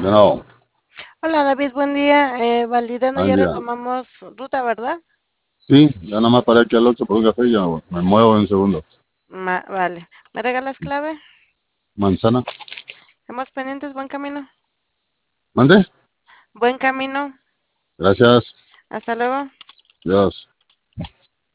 No, Hola David, buen día. Validando, al ya día. retomamos ruta, ¿verdad? Sí, ya nada más para aquí al 8 por un café y ya me muevo en un segundo. Vale. ¿Me regalas clave? Manzana. Estamos pendientes, buen camino. ¿Mande? Buen camino. Gracias. Hasta luego. Dios.